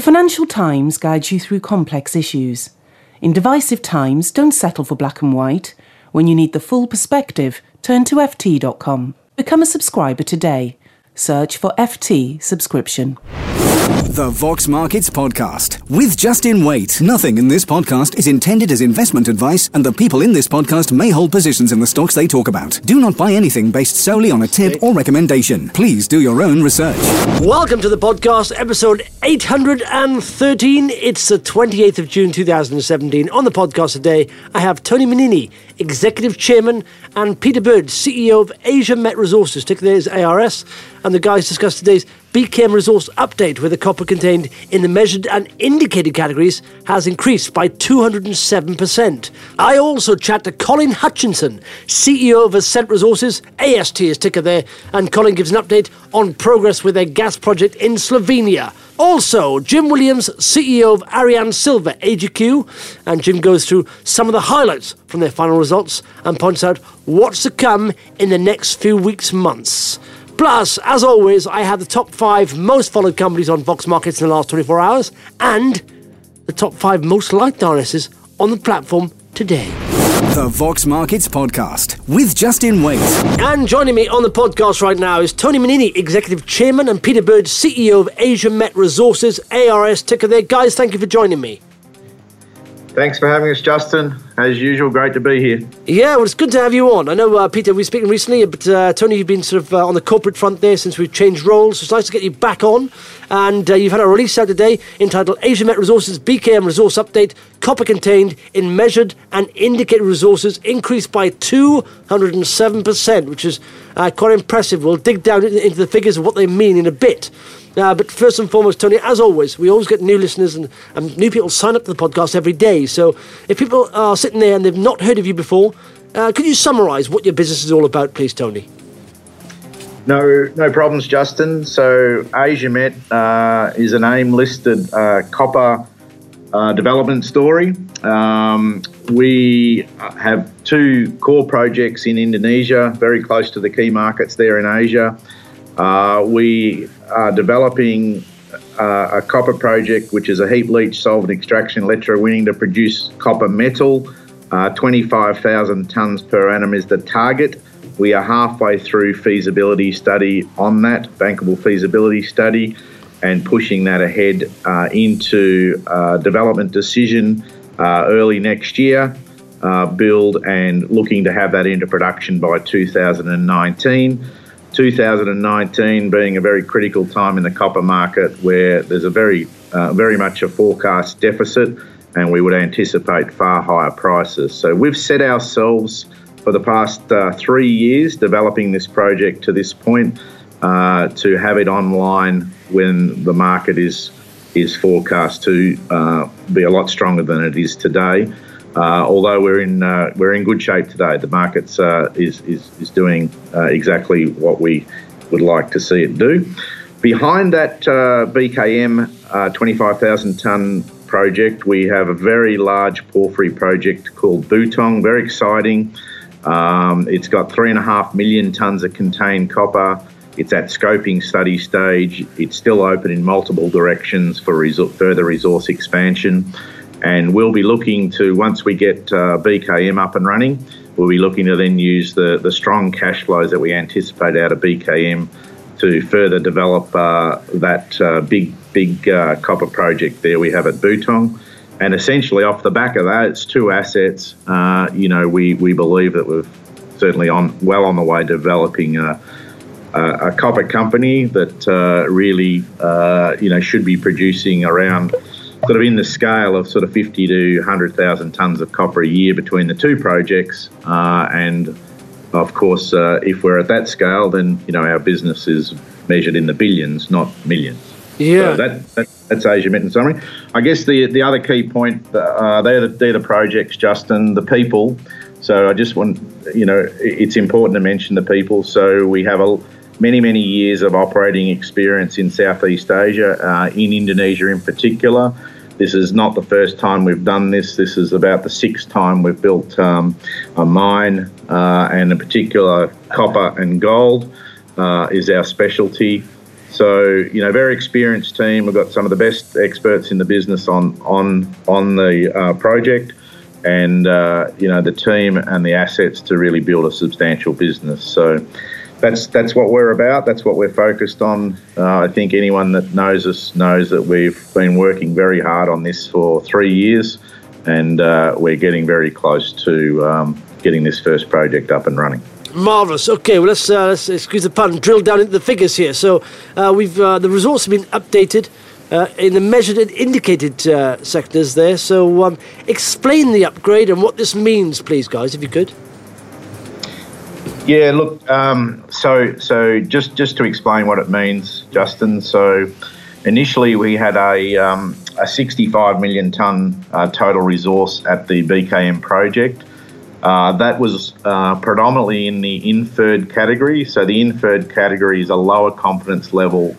Financial Times guides you through complex issues. In divisive times, don't settle for black and white. When you need the full perspective, turn to ft.com. Become a subscriber today. Search for FT subscription. The Vox Markets Podcast with Justin Waite. Nothing in this podcast is intended as investment advice, and the people in this podcast may hold positions in the stocks they talk about. Do not buy anything based solely on a tip or recommendation. Please do your own research. Welcome to the podcast, episode 813. It's the 28th of June 2017. On the podcast today, I have Tony Menini, Executive Chairman, and Peter Bird, CEO of Asia Met Resources, ticker there is ARS, and the guys discuss today's BKM resource update, where the copper contained in the measured and indicated categories has increased by 207%. I also chat to Colin Hutchinson, CEO of Ascent Resources, AST is ticker there, and Colin gives an update on progress with their gas project in Slovenia. Also, Jim Williams, CEO of Ariane Silver, AGQ, and Jim goes through some of the highlights from their final results and points out what's to come in the next few weeks, months. Plus, as always, I have the top 5 most followed companies on Vox Markets in the last 24 hours and the top 5 most liked RSs on the platform today. The Vox Markets Podcast with Justin Waite. And joining me on the podcast right now is Tony Menini, Executive Chairman, and Peter Bird, CEO of Asia Met Resources, ARS ticker there. Guys, thank you for joining me. Thanks for having us, Justin. As usual, great to be here. Yeah, well, it's good to have you on. I know, Peter, we were speaking recently, but Tony, you've been sort of on the corporate front there since we've changed roles. So it's nice to get you back on. And you've had a release out today entitled Asia Met Resources BKM Resource Update. Copper contained in measured and indicated resources increased by 207%, which is quite impressive. We'll dig down into the figures of what they mean in a bit. But first and foremost, Tony, as always, we always get new listeners and new people sign up to the podcast every day. So if people are sitting there and they've not heard of you before, could you summarise what your business is all about, please, Tony? No problems, Justin. So Asia Met is an AIM-listed copper development story. We have 2 core projects in Indonesia, very close to the key markets there in Asia. We are developing a copper project, which is a heap leach solvent extraction electrowinning to produce copper metal. 25,000 tonnes per annum is the target. We are halfway through feasibility study on that, bankable feasibility study, and pushing that ahead into development decision early next year, build and looking to have that into production by 2019. 2019 being a very critical time in the copper market where there's a very much a forecast deficit, and we would anticipate far higher prices. So we've set ourselves for the past 3 years developing this project to this point to have it online when the market is forecast to be a lot stronger than it is today. Although we're in good shape today, the market's is doing exactly what we would like to see it do. Behind that BKM 25,000 tonne project, we have a very large porphyry project called Butong. Very exciting. It's got 3.5 million tonnes of contained copper. It's at scoping study stage. It's still open in multiple directions for further resource expansion. And we'll be looking to, once we get BKM up and running, we'll be looking to then use the strong cash flows that we anticipate out of BKM to further develop that big copper project there we have at Butong. And essentially off the back of that, it's 2 assets. We believe that we're certainly well on the way developing a copper company that really should be producing around sort of in the scale of sort of 50 to 100,000 tonnes of copper a year between the 2 projects. And of course, if we're at that scale, then, our business is measured in the billions, not millions. Yeah. So that's Asia Met in summary. I guess the other key point, they're the projects, Justin, the people. So I just want, it's important to mention the people. So we have many years of operating experience in Southeast Asia, in Indonesia in particular. This is not the first time we've done this. This is about the 6th time we've built a mine, and in particular copper and gold is our specialty. So, very experienced team. We've got some of the best experts in the business on the project, and the team and the assets to really build a substantial business. So that's what we're about. That's what we're focused on. I think anyone that knows us knows that we've been working very hard on this for 3 years, and we're getting very close to getting this first project up and running. Marvellous. Okay, well, let's excuse the pun, drill down into the figures here. So we've the resource has been updated in the measured and indicated sectors there. So explain the upgrade and what this means, please, guys, if you could. Yeah, look, so just to explain what it means, Justin. So initially we had a 65 million tonne total resource at the BKM project. That was predominantly in the inferred category. So the inferred category is a lower confidence level,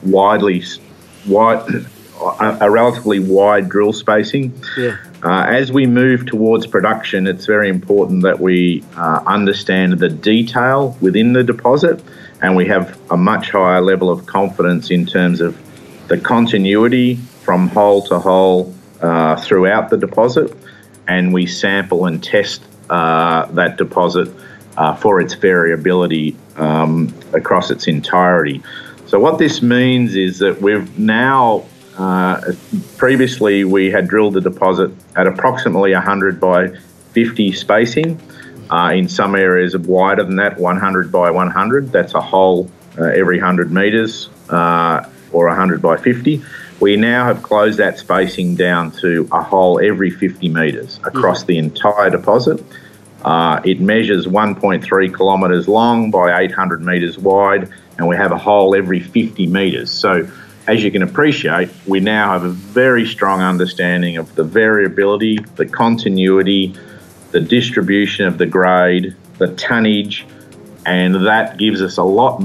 a relatively wide drill spacing. Yeah. As we move towards production, it's very important that we understand the detail within the deposit, and we have a much higher level of confidence in terms of the continuity from hole to hole throughout the deposit, and we sample and test that deposit for its variability across its entirety. So what this means is that we've now, previously we had drilled the deposit at approximately 100 by 50 spacing. In some areas wider than that, 100 by 100. That's a hole every 100 metres or 100 by 50. We now have closed that spacing down to a hole every 50 metres across the entire deposit. It measures 1.3 kilometres long by 800 metres wide, and we have a hole every 50 metres. So as you can appreciate, we now have a very strong understanding of the variability, the continuity, the distribution of the grade, the tonnage, and that gives us a lot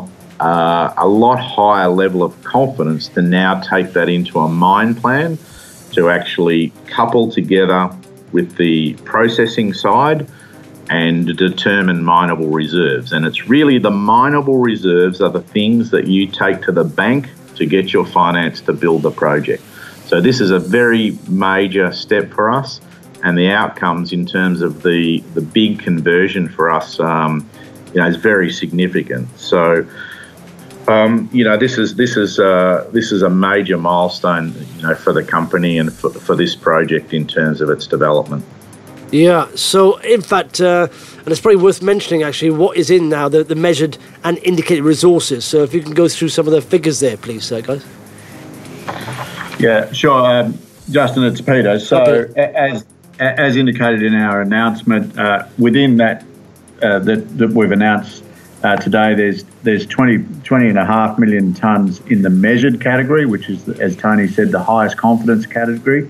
higher level of confidence to now take that into a mine plan to actually couple together with the processing side and determine mineable reserves. And it's really the mineable reserves are the things that you take to the bank to get your finance to build the project. So this is a very major step for us, and the outcomes in terms of the big conversion for us is very significant. So this is a major milestone, for the company and for this project in terms of its development. Yeah. So in fact, and it's probably worth mentioning actually what is in now the measured and indicated resources. So if you can go through some of the figures there, please, guys. Yeah, sure, Justin. It's Peter. So as indicated in our announcement, within that we've announced. Today, there's 20.5 million tonnes in the measured category, which is, as Tony said, the highest confidence category.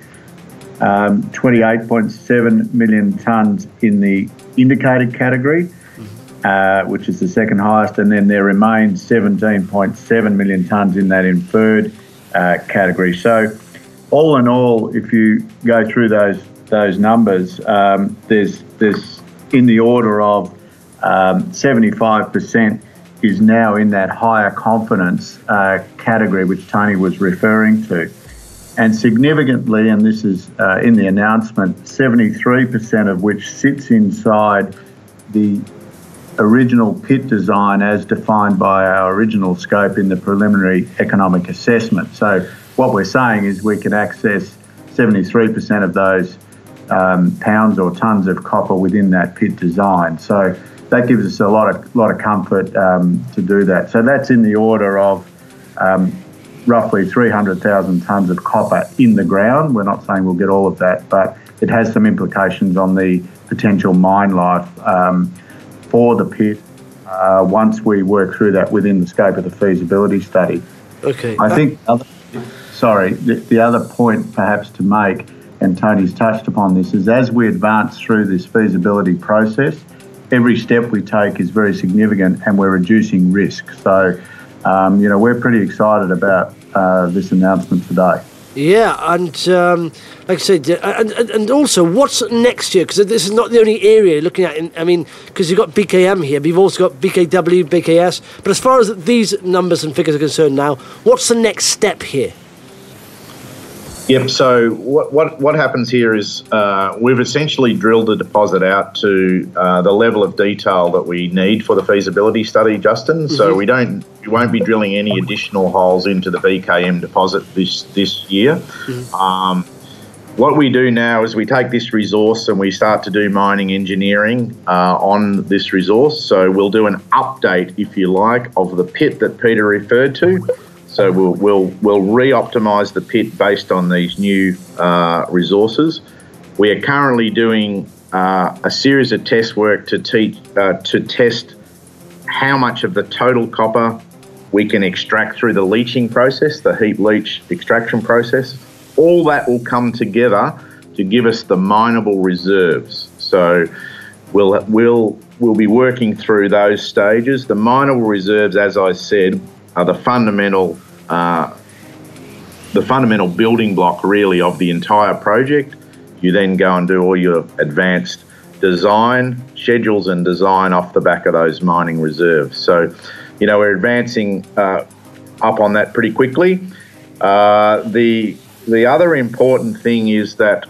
28.7 million tonnes in the indicated category, which is the second highest, and then there remains 17.7 million tonnes in that inferred category. So, all in all, if you go through those numbers, there's in the order of 75% is now in that higher confidence category, which Tony was referring to. And significantly, and this is in the announcement, 73% of which sits inside the original pit design as defined by our original scope in the preliminary economic assessment. So what we're saying is we can access 73% of those pounds or tonnes of copper within that pit design. So that gives us a lot of comfort to do that. So that's in the order of roughly 300,000 tonnes of copper in the ground. We're not saying we'll get all of that, but it has some implications on the potential mine life for the pit once we work through that within the scope of the feasibility study. Okay. I think, the other point perhaps to make, and Tony's touched upon this, is as we advance through this feasibility process, every step we take is very significant and we're reducing risk. So, we're pretty excited about this announcement today. Yeah, and like I said, and also, what's next year? Because this is not the only area you're looking at. Because you've got BKM here, but you've also got BKW, BKS. But as far as these numbers and figures are concerned now, what's the next step here? Yep. So what happens here is we've essentially drilled the deposit out to the level of detail that we need for the feasibility study, Justin. Mm-hmm. So we won't be drilling any additional holes into the BKM deposit this year. Mm-hmm. What we do now is we take this resource and we start to do mining engineering on this resource. So we'll do an update, if you like, of the pit that Peter referred to. So we'll re-optimise the pit based on these new resources. We are currently doing a series of test work to test how much of the total copper we can extract through the leaching process, the heap leach extraction process. All that will come together to give us the mineable reserves. So we'll be working through those stages. The mineable reserves, as I said, are the fundamental building block really of the entire project. You then go and do all your advanced design, schedules and design off the back of those mining reserves. So, we're advancing up on that pretty quickly. The other important thing is that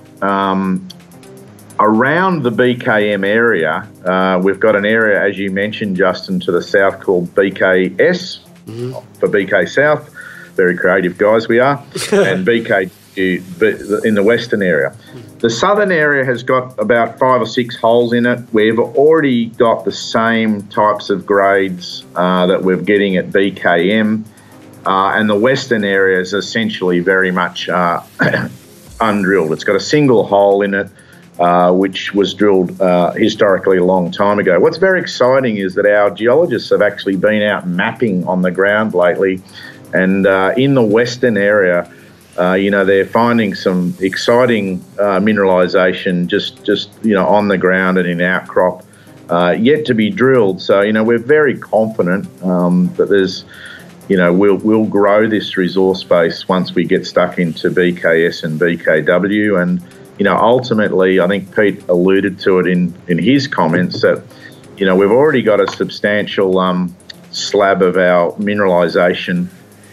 around the BKM area, we've got an area, as you mentioned, Justin, to the south called BKS. Mm-hmm. For BK South, very creative guys we are, and BK in the western area. The southern area has got about 5 or 6 holes in it. We've already got the same types of grades that we're getting at BKM, and the western area is essentially very much undrilled. It's got a single hole in it, which was drilled historically a long time ago. What's very exciting is that our geologists have actually been out mapping on the ground lately, and in the western area, they're finding some exciting mineralisation just on the ground and in outcrop, yet to be drilled. So we're very confident that there's we'll grow this resource base once we get stuck into BKS and BKW. And ultimately, I think Pete alluded to it in his comments that, we've already got a substantial slab of our mineralisation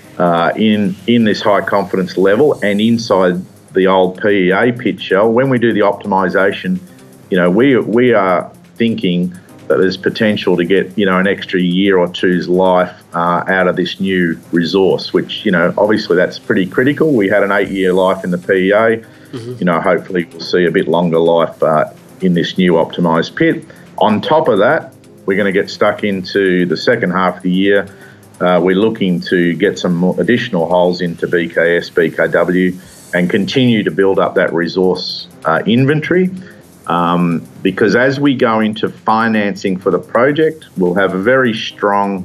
in this high confidence level and inside the old PEA pit shell. When we do the optimisation, we are thinking that there's potential to get, an extra year or two's life out of this new resource, which, obviously that's pretty critical. We had an 8-year life in the PEA. Mm-hmm. Hopefully we'll see a bit longer life in this new optimised pit. On top of that, we're going to get stuck into the second half of the year. We're looking to get some more additional holes into BKS, BKW, and continue to build up that resource inventory. Because as we go into financing for the project, we'll have a very strong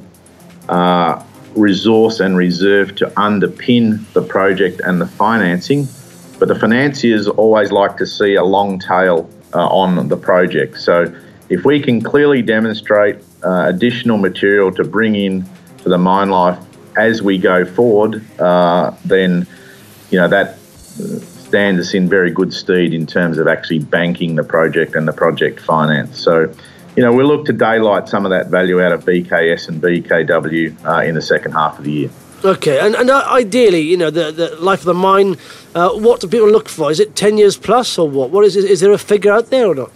resource and reserve to underpin the project and the financing. But the financiers always like to see a long tail on the project. So if we can clearly demonstrate additional material to bring in to the mine life as we go forward, then, that stands us in very good stead in terms of actually banking the project and the project finance. So, we'll look to daylight some of that value out of BKS and BKW in the second half of the year. Okay, and ideally, the life of the mine, what do people look for? Is it 10 years plus or what? What is there a figure out there or not?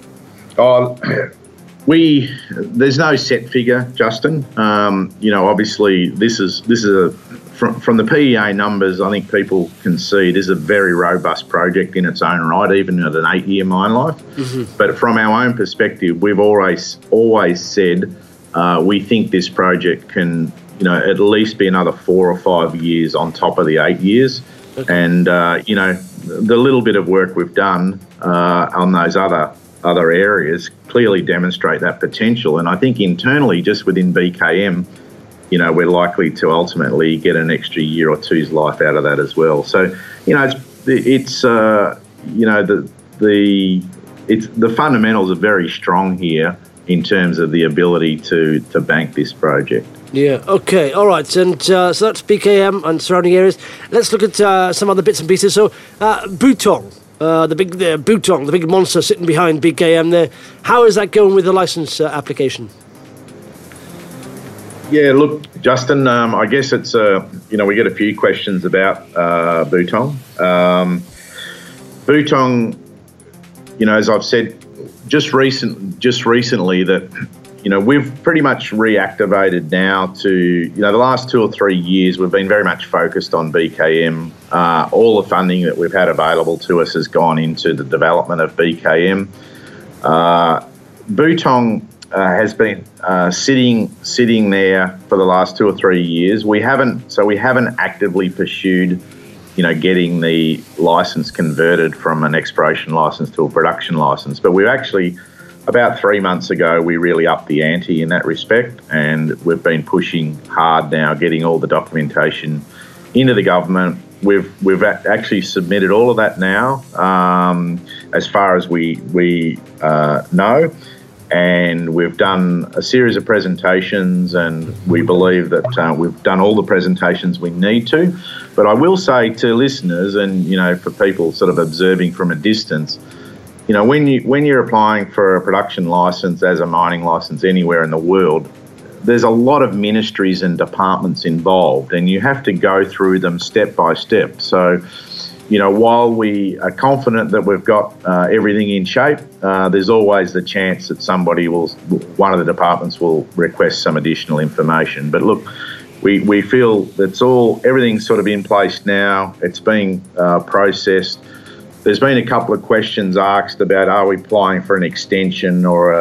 There's no set figure, Justin. Obviously this is from the PEA numbers, I think people can see this is a very robust project in its own right, even at an 8-year mine life. Mm-hmm. But from our own perspective, we've always said we think this project can, at least be another 4 or 5 years on top of the 8 years. Okay. And, the little bit of work we've done on those other areas clearly demonstrate that potential. And I think internally, just within BKM, we're likely to ultimately get an extra year or two's life out of that as well. So, the fundamentals are very strong here in terms of the ability to bank this project. Yeah, okay, all right. And so that's BKM and surrounding areas. Let's look at some other bits and pieces. So, Butong, the big monster sitting behind BKM there. How is that going with the licence application? Yeah, look, Justin, I guess it's, we get a few questions about Butong. Butong, as I've said just recently that, we've pretty much reactivated now to, the last 2 or 3 years we've been very much focused on BKM. All the funding that we've had available to us has gone into the development of BKM. Butong has been sitting there for the last 2 or 3 years. We haven't actively pursued, getting the licence converted from an exploration licence to a production licence. But we've actually, about 3 months ago, we really upped the ante in that respect, and we've been pushing hard now, getting all the documentation into the government. We've actually submitted all of that now, as far as we know. And we've done a series of presentations, and we believe that we've done all the presentations we need to. But I will say to listeners and, for people sort of observing from a distance, when you're applying for a production licence as a mining licence anywhere in the world, there's a lot of ministries and departments involved, and you have to go through them step by step. So, while we are confident that we've got everything in shape, there's always the chance that one of the departments will request some additional information. But look, we feel everything's sort of in place now. It's being processed. There's been a couple of questions asked about, are we applying for an extension or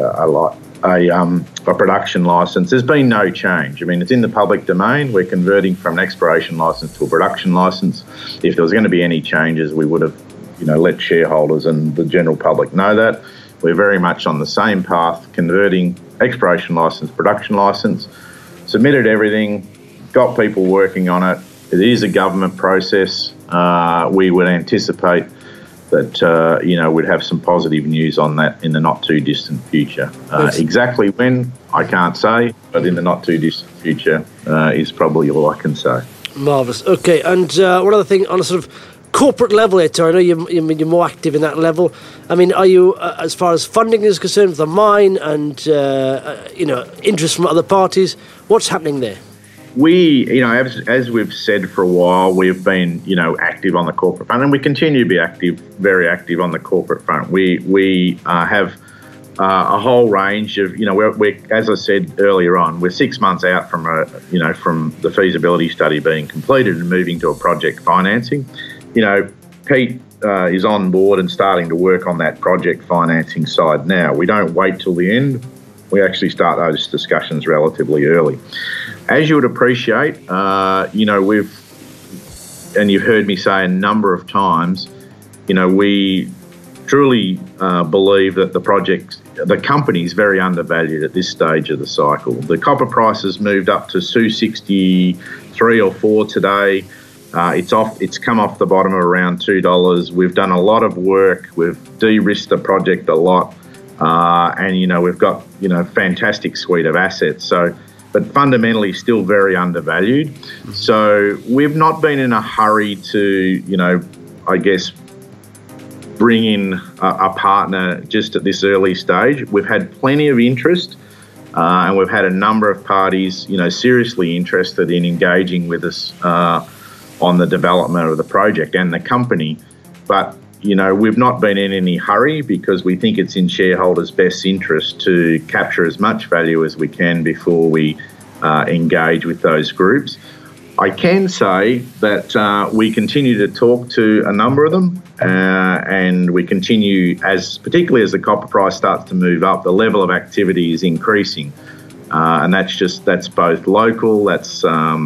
a production licence? There's been no change. I mean, it's in the public domain. We're converting from an exploration licence to a production licence. If there was going to be any changes, we would have, let shareholders and the general public know that. We're very much on the same path, converting exploration licence, production licence, submitted everything, got people working on it. It is a government process. We would anticipate that, we'd have some positive news on that in the not-too-distant future. Exactly when, I can't say, but in the not-too-distant future is probably all I can say. Marvellous. Okay, and one other thing on a sort of corporate level here, Terry, I know you're more active in that level. I mean, are you, as far as funding is concerned, for the mine and, interest from other parties, what's happening there? We, as we've said for a while, we've been, active on the corporate front, and we continue to be very active on the corporate front. We have a whole range of, we're, as I said earlier on, we're 6 months out from from the feasibility study being completed and moving to a project financing. Pete is on board and starting to work on that project financing side now. We don't wait till the end. We actually start those discussions relatively early. As you would appreciate, and you've heard me say a number of times, we truly believe that the company is very undervalued at this stage of the cycle. The copper price has moved up to 263 or 4 today. It's come off the bottom of around $2. We've done a lot of work. We've de-risked the project a lot, and we've got fantastic suite of assets. But fundamentally still very undervalued. So we've not been in a hurry to, bring in a partner just at this early stage. We've had plenty of interest, and we've had a number of parties, seriously interested in engaging with us on the development of the project and the company. But, we've not been in any hurry because we think it's in shareholders' best interest to capture as much value as we can before we engage with those groups. I can say that we continue to talk to a number of them, and we continue, particularly as the copper price starts to move up, the level of activity is increasing, and that's both local, that's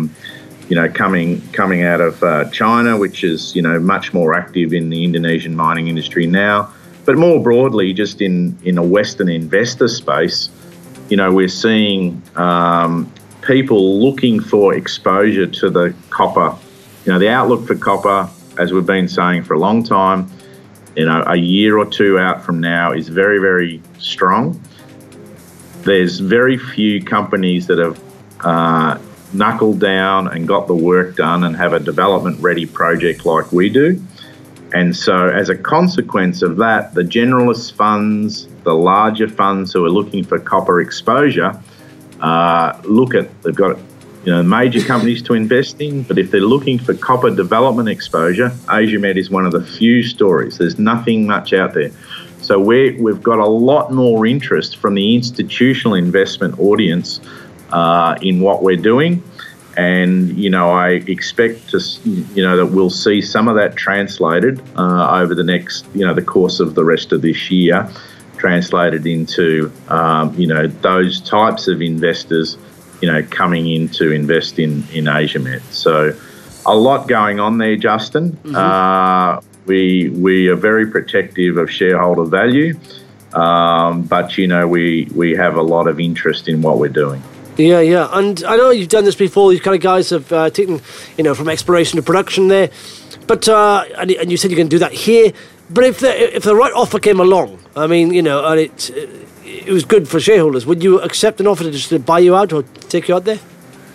coming out of China, which is much more active in the Indonesian mining industry now, but more broadly, just in a Western investor space, we're seeing people looking for exposure to the copper. The outlook for copper, as we've been saying for a long time, a year or two out from now is very, very strong. There's very few companies that have knuckled down and got the work done and have a development-ready project like we do. And so as a consequence of that, the generalist funds, the larger funds who are looking for copper exposure, they've got major companies to invest in, but if they're looking for copper development exposure, AsiaMet is one of the few stories. There's nothing much out there. So we've got a lot more interest from the institutional investment audience in what we're doing. And, I expect to, that we'll see some of that translated over the next, the course of the rest of this year, translated into, those types of investors, coming in to invest in AsiaMet. So a lot going on there, Justin. Mm-hmm. We are very protective of shareholder value, but, we have a lot of interest in what we're doing. Yeah, and I know you've done this before. These kind of guys have taken, from exploration to production there, but and you said you can do that here. But if the right offer came along, I mean, and it was good for shareholders, would you accept an offer to just buy you out or take you out there?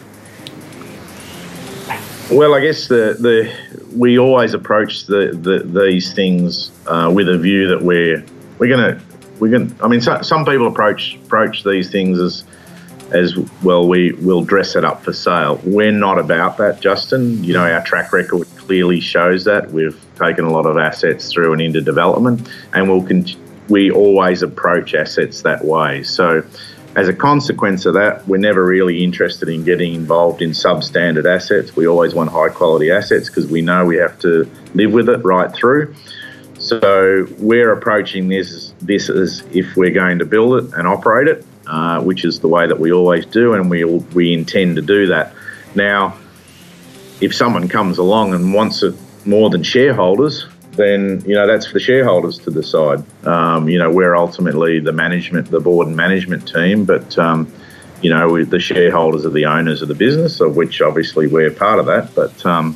Well, I guess we always approach these things with a view that we're going to. I mean, some people approach these things as well, we'll dress it up for sale. We're not about that, Justin. Our track record clearly shows that. We've taken a lot of assets through and into development, and we always approach assets that way. So as a consequence of that, we're never really interested in getting involved in substandard assets. We always want high-quality assets because we know we have to live with it right through. So we're approaching this as if we're going to build it and operate it, which is the way that we always do, and we intend to do that. Now, if someone comes along and wants it more than shareholders, then that's for the shareholders to decide. We're ultimately the board and management team, but the shareholders are the owners of the business, of which obviously we're part of that. But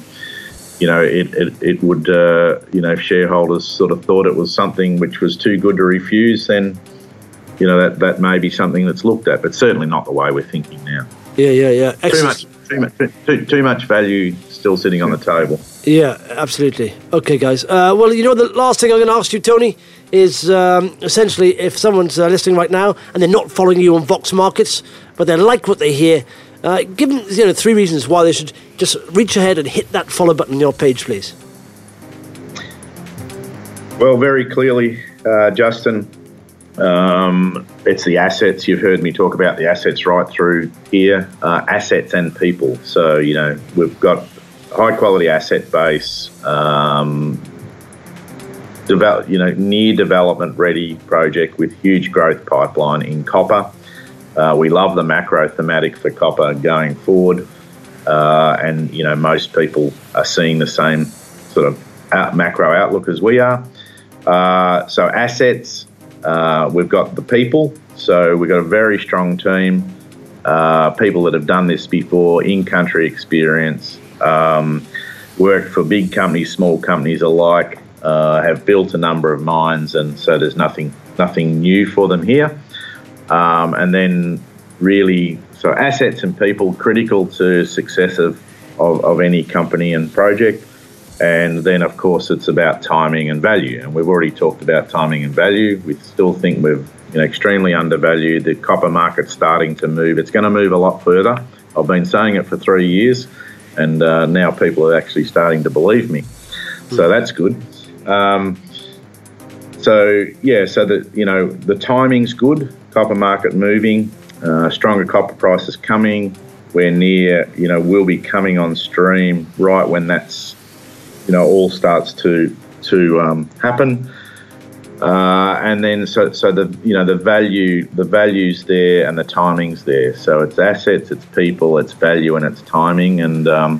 it would if shareholders sort of thought it was something which was too good to refuse, then that may be something that's looked at, but certainly not the way we're thinking now. Yeah. Too much value still sitting on the table. Yeah, absolutely. Okay, guys. Well, the last thing I'm going to ask you, Tony, is essentially if someone's listening right now and they're not following you on Vox Markets, but they like what they hear, give them 3 reasons why they should just reach ahead and hit that follow button on your page, please. Well, very clearly, Justin, it's the assets. You've heard me talk about the assets right through here, assets and people. So, we've got high-quality asset base, near development-ready project with huge growth pipeline in copper. We love the macro thematic for copper going forward, and, most people are seeing the same sort of macro outlook as we are. So assets, we've got the people. So we've got a very strong team, people that have done this before, in-country experience, worked for big companies, small companies alike, have built a number of mines, and so there's nothing new for them here. And then really, so assets and people critical to success of any company and project. And then, of course, it's about timing and value. And we've already talked about timing and value. We still think we're extremely undervalued. The copper market's starting to move. It's going to move a lot further. I've been saying it for 3 years, and now people are actually starting to believe me. So that's good. So the timing's good. Copper market moving, stronger copper prices coming. We're near, we'll be coming on stream right when that's all starts to happen, and then so the value's there and the timing's there. So it's assets, it's people, it's value, and it's timing. And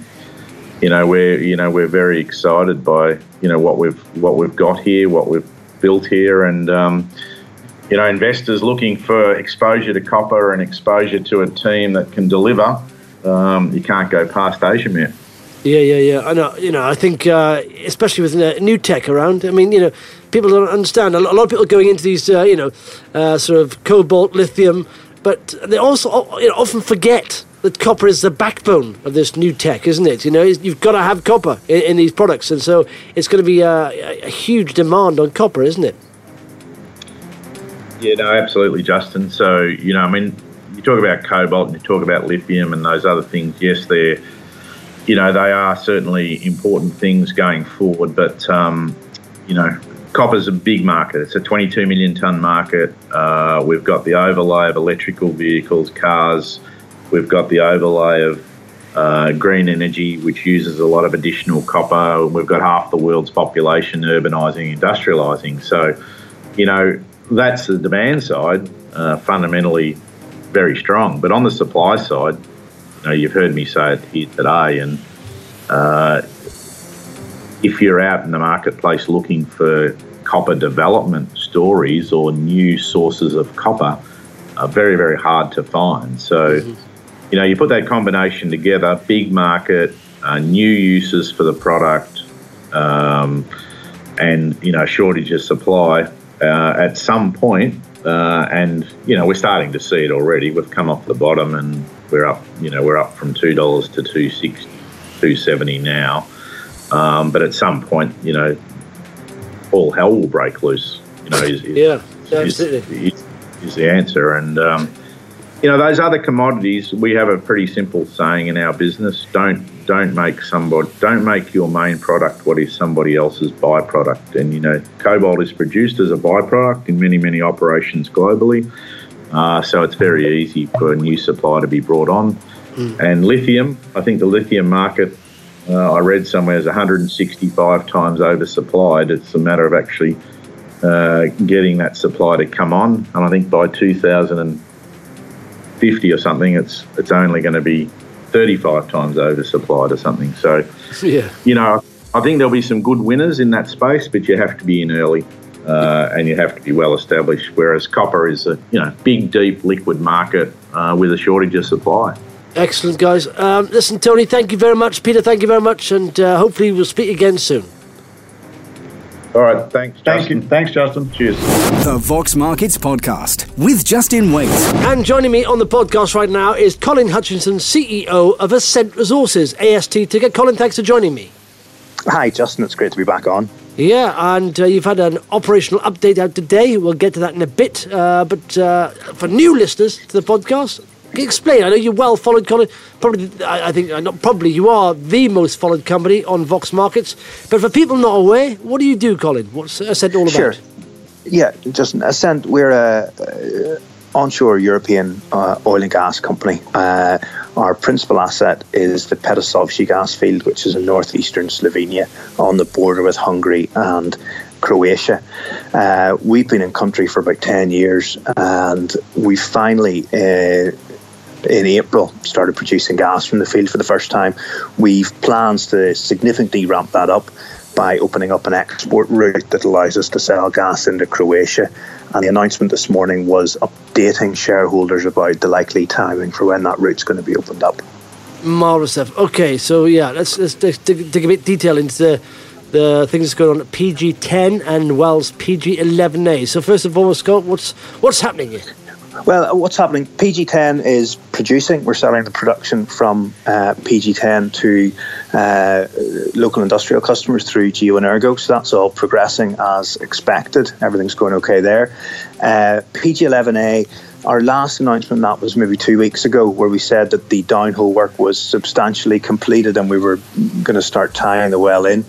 we're very excited by what we've got here, what we've built here, and investors looking for exposure to copper and exposure to a team that can deliver. You can't go past AsiaMet. Yeah. I know. I think especially with new tech around. I mean, people don't understand. A lot of people are going into these, sort of cobalt, lithium, but they also, often forget that copper is the backbone of this new tech, isn't it? You've got to have copper in these products, and so it's going to be a huge demand on copper, isn't it? Yeah, no, absolutely, Justin. So, you talk about cobalt and you talk about lithium and those other things. Yes, they are certainly important things going forward, but, copper's a big market. It's a 22 million tonne market. We've got the overlay of electrical vehicles, cars. We've got the overlay of green energy, which uses a lot of additional copper. We've got half the world's population urbanising, industrialising. So, that's the demand side, fundamentally very strong. But on the supply side, you've heard me say it here today, and if you're out in the marketplace looking for copper development stories or new sources of copper, are very, very hard to find. So, you put that combination together, big market, new uses for the product, and, shortage of supply at some point, and, we're starting to see it already. We've come off the bottom and we're up from $2 to $2.60, $2.70 now. But at some point, all hell will break loose, is the answer. And, those other commodities, we have a pretty simple saying in our business: don't make your main product what is somebody else's byproduct. And, cobalt is produced as a byproduct in many, many operations globally. So it's very easy for a new supply to be brought on. And lithium, I think the lithium market, I read somewhere, is 165 times oversupplied. It's a matter of actually getting that supply to come on. And I think by 2050 or something, it's only going to be 35 times oversupplied or something. So, I think there'll be some good winners in that space, but you have to be in early and you have to be well established. Whereas copper is a big, deep, liquid market with a shortage of supply. Excellent, guys. Listen, Tony, thank you very much. Peter, thank you very much, and hopefully we'll speak again soon. All right, thanks, Justin. Thanks, Justin. Cheers. The Vox Markets Podcast with Justin Waite. And joining me on the podcast right now is Colin Hutchinson, CEO of Ascent Resources, AST ticker. Colin, thanks for joining me. Hi, Justin. It's great to be back on. Yeah, and you've had an operational update out today. We'll get to that in a bit. But for new listeners to the podcast, explain. I know you're well followed, Colin. You are the most followed company on Vox Markets. But for people not aware, what do you do, Colin? What's Ascent all about? Sure. Yeah, Justin, Ascent, we're a onshore European oil and gas company. Our principal asset is the Petasovci gas field, which is in northeastern Slovenia on the border with Hungary and Croatia. We've been in country for about 10 years, and we finally in April started producing gas from the field for the first time. We've plans to significantly ramp that up by opening up an export route that allows us to sell gas into Croatia. And the announcement this morning was updating shareholders about the likely timing for when that route's going to be opened up. Marvellous stuff. Okay, so let's dig a bit detail into the things that's going on at PG10 and Wells PG11A. So first of all, Scott, what's happening here? Well, what's happening? PG10 is producing. We're selling the production from PG10 to local industrial customers through Geoenergo. So that's all progressing as expected. Everything's going okay there. PG11A, our last announcement, that was maybe 2 weeks ago, where we said that the downhole work was substantially completed and we were going to start tying the well in.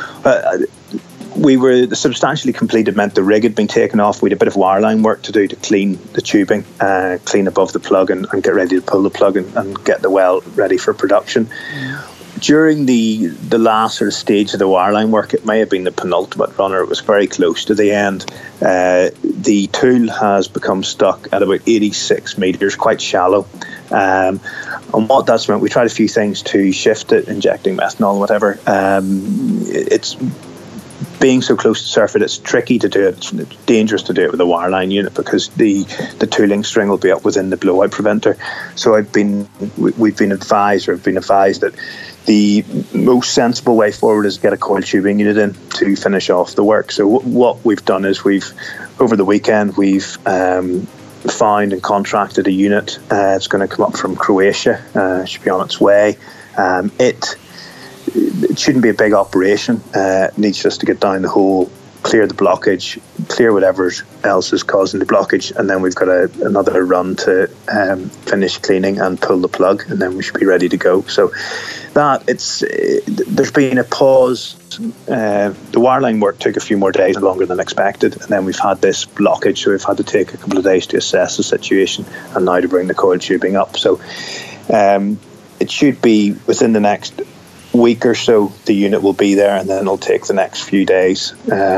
The substantially completed meant the rig had been taken off. We had a bit of wireline work to do to clean the tubing, clean above the plug and get ready to pull the plug and get the well ready for production. During the last sort of stage of the wireline work, it may have been the penultimate runner. It was very close to the end. The tool has become stuck at about 86 metres, quite shallow. And what that's meant, we tried a few things to shift it, injecting methanol and whatever. It's being so close to surface, it's tricky to do it. It's dangerous to do it with a wireline unit because the tooling string will be up within the blowout preventer. So I've been advised that the most sensible way forward is get a coil tubing unit in to finish off the work. So what we've done is over the weekend we've found and contracted a unit. It's going to come up from Croatia. It should be on its way. It shouldn't be a big operation. It needs just to get down the hole, clear the blockage, clear whatever else is causing the blockage, and then we've got another run to finish cleaning and pull the plug, and then we should be ready to go. So there's been a pause. The wireline work took a few more days longer than expected, and then we've had this blockage, so we've had to take a couple of days to assess the situation and now to bring the coil tubing up. So it should be within the next week or so the unit will be there, and then it'll take the next few days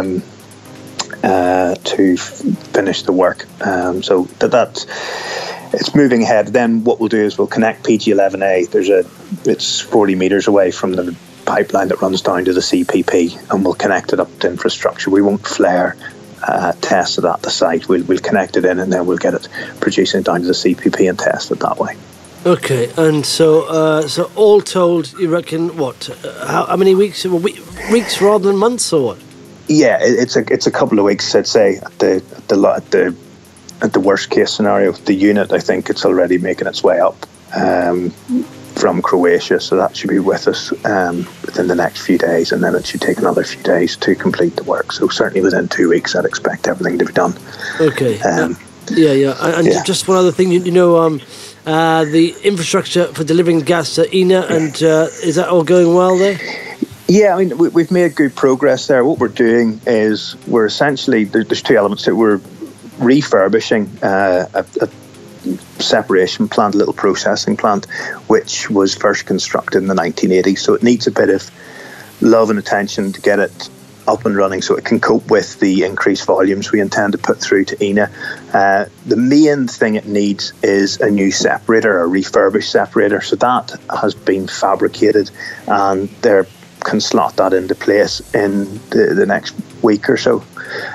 to finish the work. So that's it's moving ahead. Then what we'll do is we'll connect PG11A. It's 40 metres away from the pipeline that runs down to the CPP, and we'll connect it up to infrastructure. We won't flare test it at the site. We'll connect it in, and then we'll get it producing down to the CPP and test it that way. Okay, and so all told, you reckon what? How many weeks? Weeks rather than months, or what? Yeah, it's a couple of weeks, I'd say. At the worst case scenario, the unit, I think it's already making its way up from Croatia, so that should be with us within the next few days, and then it should take another few days to complete the work. So certainly within 2 weeks, I'd expect everything to be done. Okay. And just one other thing, the infrastructure for delivering gas to ENA, and is that all going well there? Yeah, I mean, we've made good progress there. What we're doing is we're essentially, there's two elements to it. We're refurbishing a separation plant, a little processing plant, which was first constructed in the 1980s. So it needs a bit of love and attention to get it up and running so it can cope with the increased volumes we intend to put through to ENA. The main thing it needs is a new separator, a refurbished separator. So that has been fabricated, and they can slot that into place in the next week or so.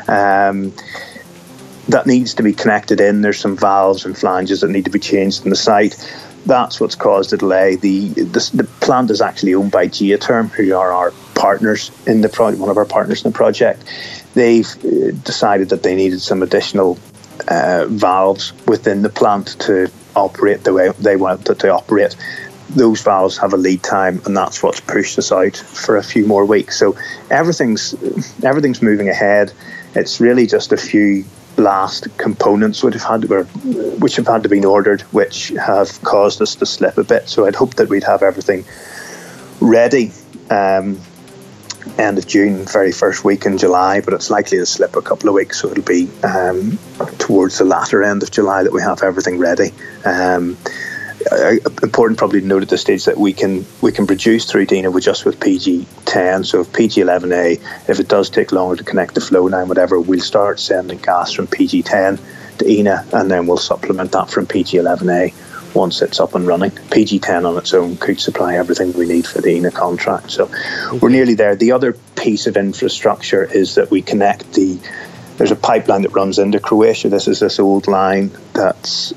That needs to be connected in. There's some valves and flanges that need to be changed in the site. That's what's caused the delay. The plant is actually owned by Geotherm, who are our partners in the project, one of our partners in the project. They've decided that they needed some additional valves within the plant to operate the way they wanted it to operate. Those valves have a lead time, and that's what's pushed us out for a few more weeks. So everything's moving ahead. It's really just a few last components which have had to be ordered, which have caused us to slip a bit. So I'd hope that we'd have everything ready end of June, very first week in July, but it's likely to slip a couple of weeks, so it'll be towards the latter end of July that we have everything ready. Important probably to note at this stage that we can produce through ENA with PG10. So if PG11A, if it does take longer to connect the flow line, whatever, we'll start sending gas from PG10 to ENA, and then we'll supplement that from PG11A once it's up and running. PG10 on its own could supply everything we need for the ENA contract. So we're nearly there. The other piece of infrastructure is that we connect there's a pipeline that runs into Croatia. This old line that's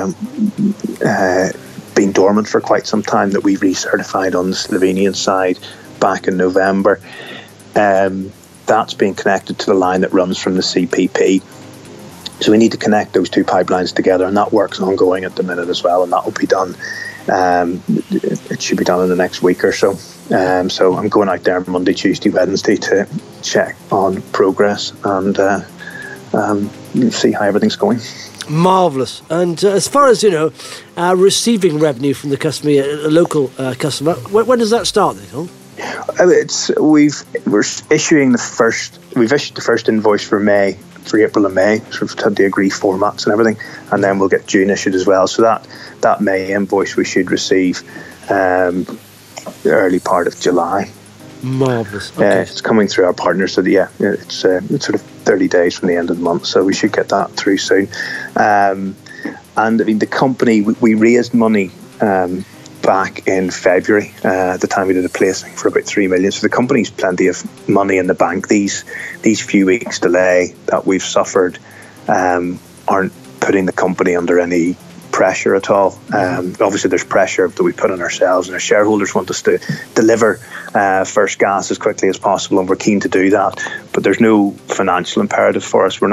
been dormant for quite some time that we recertified on the Slovenian side back in November. That's being connected to the line that runs from the CPP. So we need to connect those two pipelines together, and that work's ongoing at the minute as well, and that will be done. It should be done in the next week or so. So I'm going out there Monday, Tuesday, Wednesday to check on progress and see how everything's going. Marvellous. And as far as receiving revenue from the customer, a local customer, when does that start then? We've issued the first invoice for April and May, so we've had to agree formats and everything, and then we'll get June issued as well. So that May invoice we should receive the early part of July. Marvellous. Okay. It's coming through our partners, so it's sort of 30 days from the end of the month, so we should get that through soon. And I mean, the company, we raised money back in February at the time we did a placing for about 3 million. So the company's plenty of money in the bank. These few weeks delay that we've suffered aren't putting the company under any pressure at all. Obviously there's pressure that we put on ourselves, and our shareholders want us to deliver first gas as quickly as possible, and we're keen to do that, but there's no financial imperative for us. We're not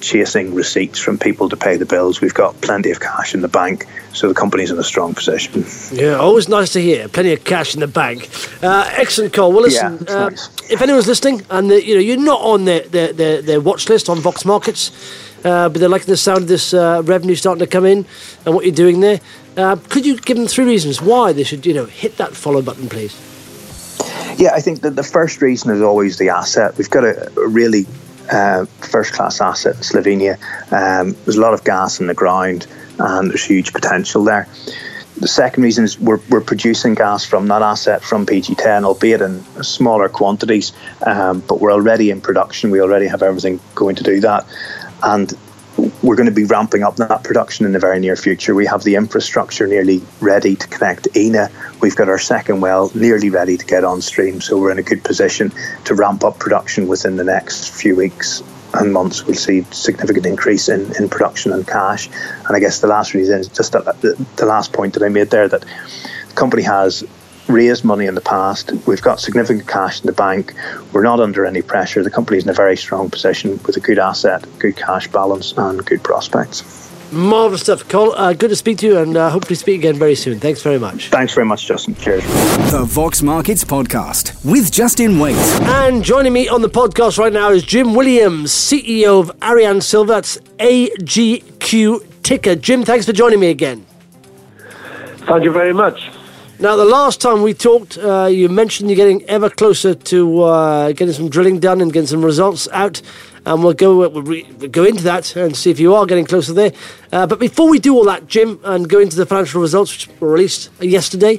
chasing receipts from people to pay the bills. We've got plenty of cash in the bank, so the company's in a strong position. Yeah, always nice to hear. Plenty of cash in the bank. Excellent, Cole. Well, listen, nice. If anyone's listening and you're not on their watch list on Vox Markets, but they're liking the sound of this revenue starting to come in and what you're doing there, could you give them 3 reasons why they should hit that follow button, please? Yeah, I think that the first reason is always the asset. We've got a really first-class asset in Slovenia. There's a lot of gas in the ground and there's huge potential there. The second reason is we're producing gas from that asset, from PG10, albeit in smaller quantities, but we're already in production. We already have everything going to do that. And we're going to be ramping up that production in the very near future. We have the infrastructure nearly ready to connect to ENA. We've got our second well nearly ready to get on stream, so we're in a good position to ramp up production within the next few weeks and months. We'll see significant increase in production and cash. And I guess the last reason is just the last point that I made there, that the company has raised money in the past. We've got significant cash in the bank. We're not under any pressure. The company's in a very strong position with a good asset, good cash balance and good prospects. Marvellous stuff, Cole. Good to speak to you, and hopefully speak again very soon. Thanks very much. Thanks very much, Justin. Cheers. The Vox Markets Podcast with Justin Waite. And joining me on the podcast right now is Jim Williams, CEO of Ariane Silver. That's AGQ ticker. Jim, thanks for joining me again. Thank you very much. Now, the last time we talked, you mentioned you're getting ever closer to getting some drilling done and getting some results out, and we'll go into that and see if you are getting closer there. But before we do all that, Jim, and go into the financial results, which were released yesterday,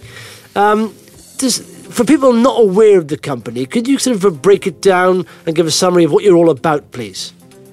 for people not aware of the company, could you sort of break it down and give a summary of what you're all about, please?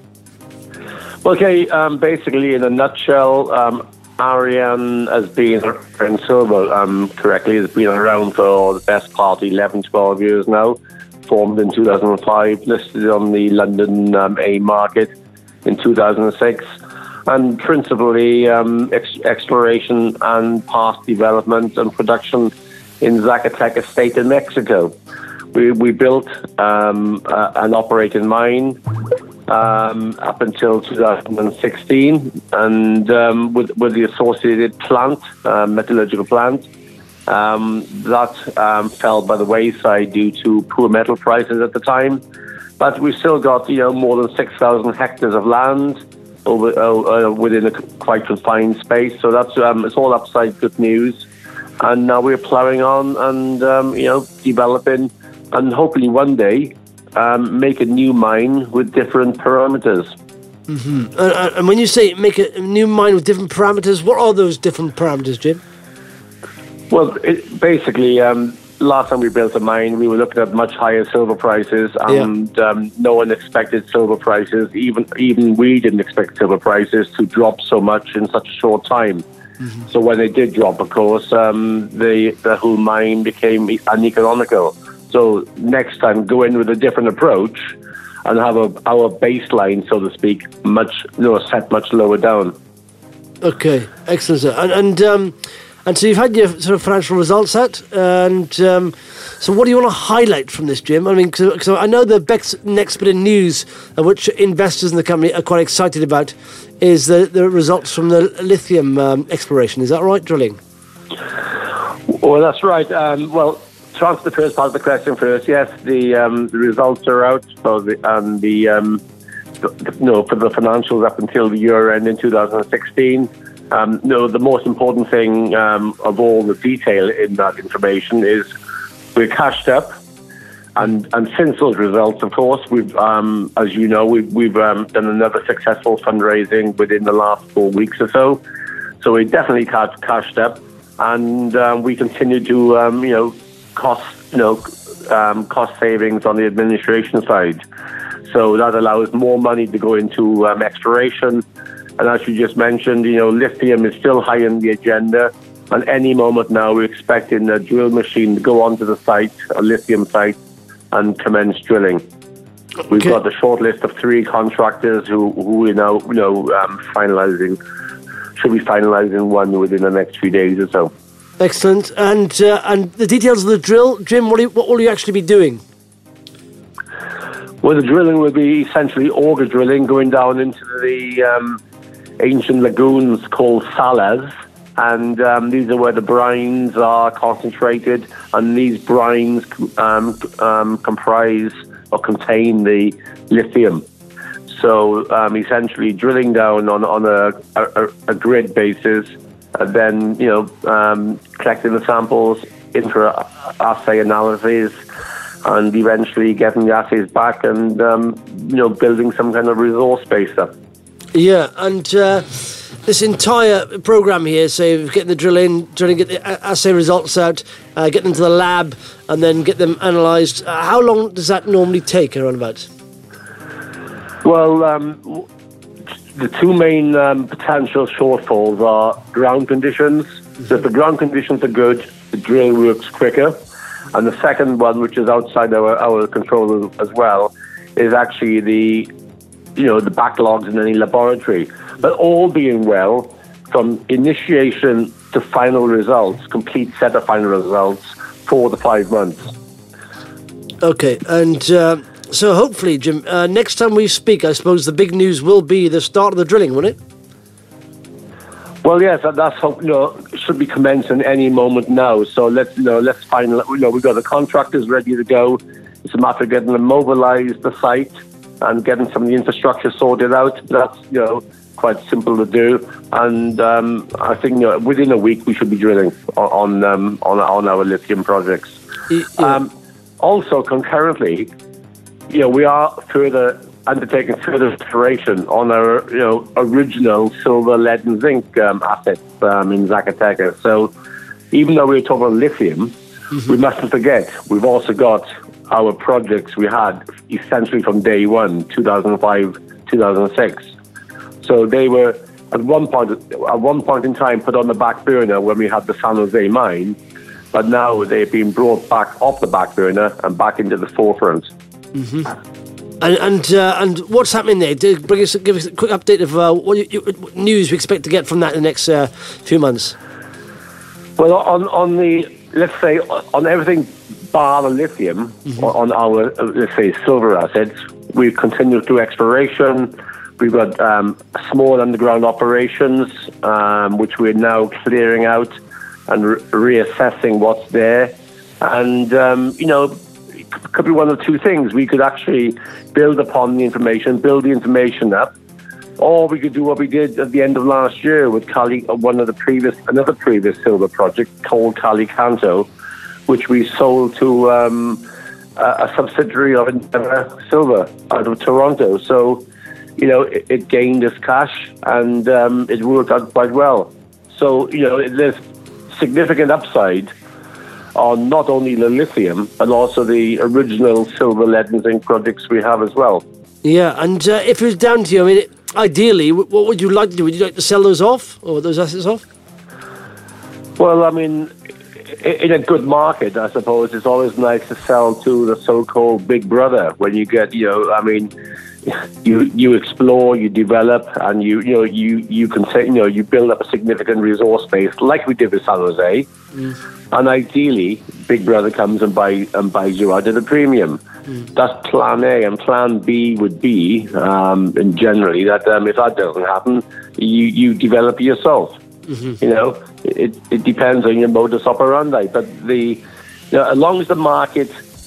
Okay, basically, in a nutshell, Ariane has been, and Silver correctly, has been around for the best part of 11, 12 years now. Formed in 2005, listed on the London AIM market in 2006, and principally exploration and past development and production in Zacatecas Estate in Mexico. We built an operating mine up until 2016, and with the associated plant, metallurgical plant, that fell by the wayside due to poor metal prices at the time. But we've still got more than 6,000 hectares of land within a quite confined space. So that's it's all upside good news. And now we're ploughing on and developing, and hopefully one day make a new mine with different parameters. Mm-hmm. And when you say make a new mine with different parameters, what are those different parameters, Jim? Well, basically, last time we built a mine, we were looking at much higher silver prices, and no one expected silver prices. Even we didn't expect silver prices to drop so much in such a short time. Mm-hmm. So when they did drop, of course, the whole mine became uneconomical. So next time, go in with a different approach and have our baseline, so to speak, set much lower down. Okay, excellent, sir. And so you've had your sort of financial results out, and so what do you want to highlight from this, Jim? I mean, because I know the next bit of news, which investors in the company are quite excited about, is the results from the lithium exploration. Is that right, drilling? Well, that's right. To answer the first part of the question first, yes, the results are out for the financials up until the year end in 2016. The most important thing of all the detail in that information is we're cashed up, and since those results, of course, we've, as you know, we've done another successful fundraising within the last 4 weeks or so. So we definitely cashed up, and we continue to cost savings on the administration side. So that allows more money to go into exploration. And as you just mentioned, lithium is still high on the agenda. And any moment now, we're expecting a drill machine to go onto the site, a lithium site, and commence drilling. Okay. We've got a short list of 3 contractors who we now, finalising. Should be finalising one within the next few days or so. Excellent. And the details of the drill, Jim, what will you actually be doing? Well, the drilling will be essentially auger drilling, going down into the ancient lagoons called salas, and these are where the brines are concentrated, and these brines comprise or contain the lithium. So essentially drilling down on a grid basis, and then collecting the samples, intra-assay analyses, and eventually getting the assays back and building some kind of resource base up. Yeah, and this entire program here, so getting the drilling, get the assay results out, get them to the lab, and then get them analysed. How long does that normally take, around about? Well, the two main potential shortfalls are ground conditions. So if the ground conditions are good, the drill works quicker. And the second one, which is outside our control as well, is actually the backlogs in any laboratory. But all being well, from initiation to final results, complete set of final results, 4 to 5 months. Okay, and so hopefully, Jim, next time we speak, I suppose the big news will be the start of the drilling, won't it? Well, yes, that's should be commencing any moment now. So let's find. We've got the contractors ready to go. It's a matter of getting them mobilised, the site, and getting some of the infrastructure sorted out. That's quite simple to do. And I think within a week we should be drilling on our lithium projects. Yeah. Also, concurrently, we are undertaking further exploration on our original silver, lead and zinc assets in Zacatecas. So even though we're talking about lithium, we mustn't forget we've also got our projects we had essentially from day one, 2005, 2006. So they were at one point in time put on the back burner when we had the San Jose mine, but now they've been brought back off the back burner and back into the forefront. And what's happening there? Give us a quick update of what news we expect to get from that in the next few months. Well, on the, let's say, on everything bar the lithium, on our, let's say, silver assets, we continue to do exploration. We've got small underground operations, which we're now clearing out and reassessing what's there. And, it could be one of two things. We could actually build upon the information, build the information up, or we could do what we did at the end of last year with another previous silver project called Cali Canto, which we sold to a subsidiary of Endeavour Silver out of Toronto. So, it gained us cash and it worked out quite well. So, there's significant upside on not only the lithium, but also the original silver, lead and zinc projects we have as well. Yeah, and if it was down to you, ideally, what would you like to do? Would you like to sell those off, or those assets off? Well, in a good market, I suppose, it's always nice to sell to the so-called big brother when you get, you explore, you develop, and you can say, you build up a significant resource base like we did with San Jose. And ideally, Big Brother comes and buys you out at a premium. That's plan A, and plan B would be, and generally, that if that doesn't happen, you develop yourself. It depends on your modus operandi. But as long as the market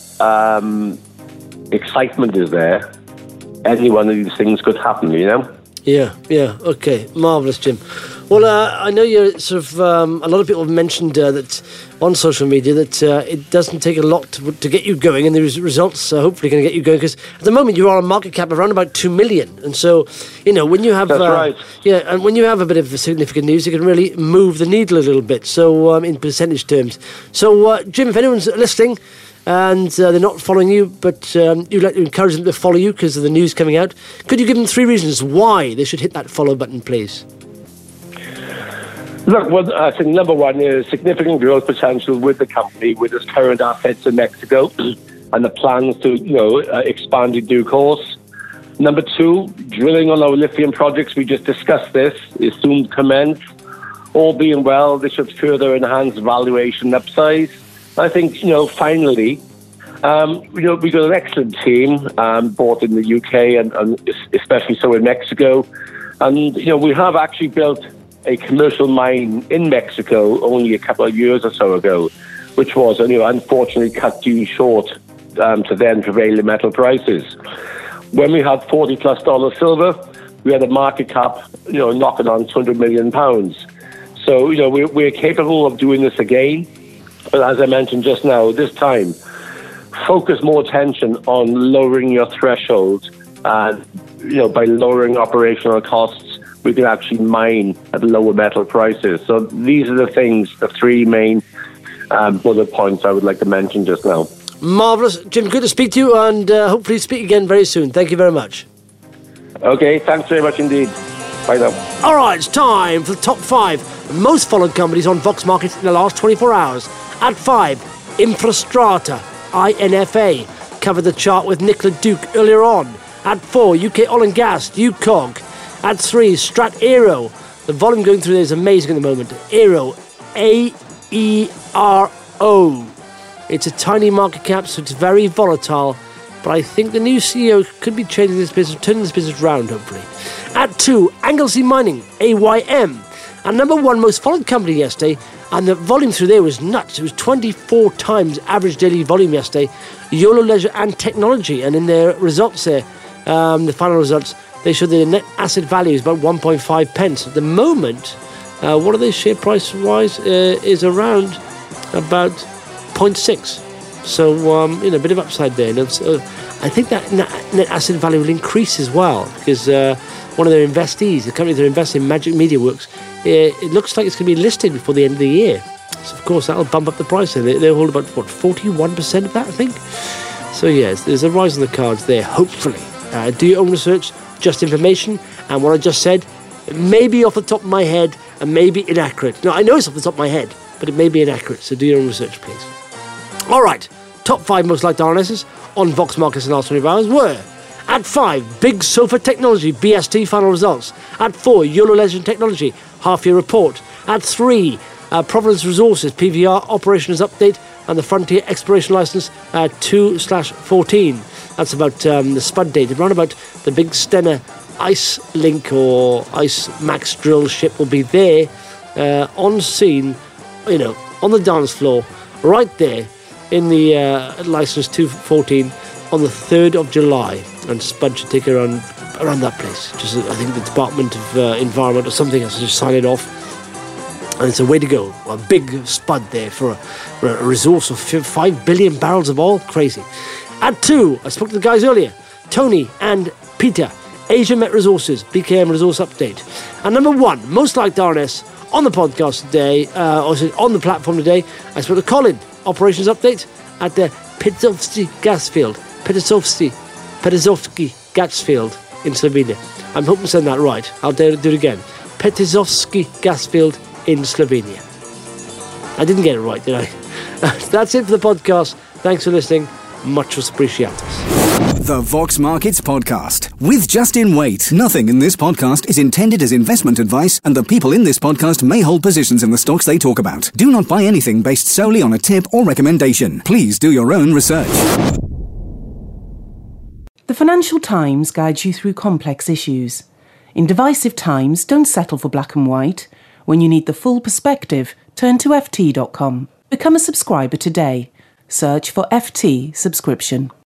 excitement is there, any one of these things could happen. Yeah. Okay, marvellous, Jim. Well, I know you're sort of. A lot of people have mentioned that on social media that it doesn't take a lot to get you going, and the results are hopefully going to get you going. Because at the moment you are on a market cap of around about 2 million, and so when you have that's right. Yeah, and when you have a bit of significant news, you can really move the needle a little bit. So in percentage terms. So Jim, if anyone's listening and they're not following you, but you'd like to encourage them to follow you because of the news coming out, could you give them 3 reasons why they should hit that follow button, please? Look, I think number one is significant growth potential with the company, with its current assets in Mexico, and the plans to, expand in due course. Number two, drilling on our lithium projects. We just discussed this. Is soon to commence. All being well, this should further enhance valuation upside. I think, finally, We got an excellent team, both in the UK and especially so in Mexico. And, we have actually built a commercial mine in Mexico only a couple of years or so ago, which was, unfortunately cut due short to then prevailing metal prices. When we had $40+ silver, we had a market cap, knocking on £200 million. So, we're capable of doing this again. But as I mentioned just now, this time, focus more attention on lowering your threshold. And, by lowering operational costs, we can actually mine at lower metal prices. So these are the three main bullet points I would like to mention just now. Marvellous. Jim, good to speak to you, and hopefully speak again very soon. Thank you very much. Okay, thanks very much indeed. Bye now. All right, it's time for the top 5 most followed companies on Vox Markets in the last 24 hours. At 5, Infrastrata, INFA, covered the chart with Nicola Duke earlier on. At 4, UK Oil and Gas, UCOG. At 3, Strat Aero. The volume going through there is amazing at the moment. Aero, AERO. It's a tiny market cap, so it's very volatile. But I think the new CEO could be changing this business, turning this business around, hopefully. At 2, Anglesey Mining, AYM. And number 1 most followed company yesterday, and the volume through there was nuts. It was 24 times average daily volume yesterday. YOLO Leisure and Technology, and in their results there, the final results, they showed that the net asset value is about 1.5 pence. At the moment, what are they share price-wise? Is around about 0.6. So, a bit of upside there. And I think that net asset value will increase as well, because one of their investees, the company they're investing in, Magic Media Works, it looks like it's going to be listed before the end of the year. So, of course, that'll bump up the price. They hold about, 41% of that, I think? So, yes, there's a rise in the cards there, hopefully. Do your own research, just information, and what I just said, it may be off the top of my head and may be inaccurate. No, I know it's off the top of my head, but it may be inaccurate, so do your own research, please. All right, top 5 most liked RNSs on Vox Markets in the last 24 hours were: at 5, Big Sofa Technology, BST final results. At 4, YOLO Leisure and Technology, half-year report. At 3, Providence Resources, PVR operations update, and the Frontier Exploration License 2/14. That's about the spud date. Around about the big Stena Ice Link or Ice Max drill ship will be there on scene, on the dance floor, right there in the License 2/14 on the 3rd of July. And spud should take around that place. Just, I think the Department of Environment or something has to just sign it off. And it's a way to go. A big spud there for a resource of 5 billion barrels of oil. Crazy. At 2, I spoke to the guys earlier, Tony and Peter, Asia Met Resources, BKM Resource Update. And number 1, most liked RNS on the podcast today, on the platform today, I spoke to Colin, operations update at the Petrzovsky gas field. Petrzovsky gas field in Slovenia. I'm hoping to say that right. I'll do it again. Petrzovsky gas field in Slovenia. I didn't get it right, did I? That's it for the podcast. Thanks for listening. Much appreciated. The Vox Markets Podcast with Justin Waite. Nothing in this podcast is intended as investment advice, and the people in this podcast may hold positions in the stocks they talk about. Do not buy anything based solely on a tip or recommendation. Please do your own research. The Financial Times guides you through complex issues. In divisive times, don't settle for black and white. When you need the full perspective, turn to ft.com. Become a subscriber today. Search for FT subscription.